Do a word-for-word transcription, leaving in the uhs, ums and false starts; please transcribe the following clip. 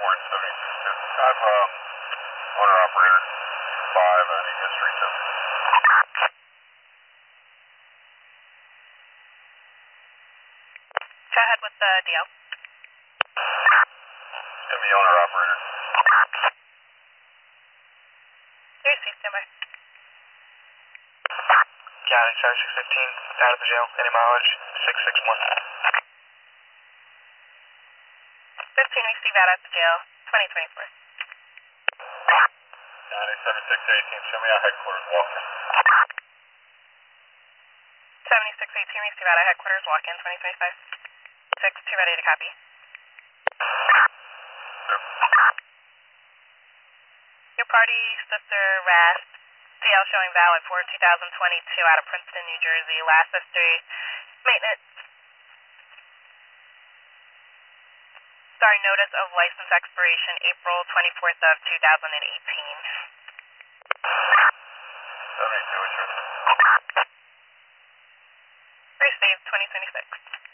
Warren seventy-six. I've, um, owner operator five, any history to. Go ahead with the D L. Give me owner operator. Here's C, standby. County seventy-six fifteen, out of the jail, any mileage, six six one. fifteen, receive out at the jail, twenty twenty-four. County seventy-six eighteen, show me out headquarters, walk-in. seventy-six eighteen, receive out at headquarters, walk-in, twenty twenty-five. six two, ready to copy. Sir. Your party, Sister Rast, D L showing valid for two thousand twenty-two out of Princeton, New Jersey. Last history, maintenance. Sorry, notice of license expiration April twenty-fourth of two thousand eighteen. seventy-two, what's yours? Received, twenty twenty-six.